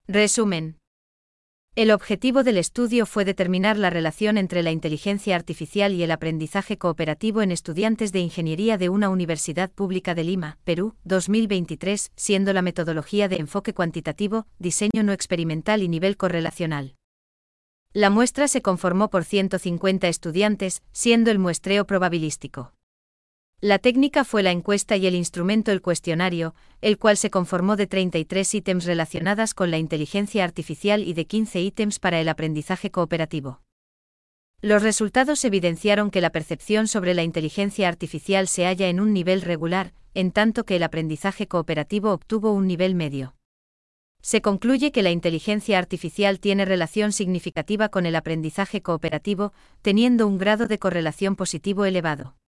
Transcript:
Resumen. El objetivo del estudio fue determinar la relación entre la inteligencia artificial y el aprendizaje cooperativo en estudiantes de ingeniería de una universidad pública de Lima, Perú, 2023, siendo la metodología de enfoque cuantitativo, diseño no experimental y nivel correlacional. La muestra se conformó por 150 estudiantes, siendo el muestreo probabilístico. La técnica fue la encuesta y el instrumento el cuestionario, el cual se conformó de 33 ítems relacionadas con la inteligencia artificial y de 15 ítems para el aprendizaje cooperativo. Los resultados evidenciaron que la percepción sobre la inteligencia artificial se halla en un nivel regular, en tanto que el aprendizaje cooperativo obtuvo un nivel medio. Se concluye que la inteligencia artificial tiene relación significativa con el aprendizaje cooperativo, teniendo un grado de correlación positivo elevado.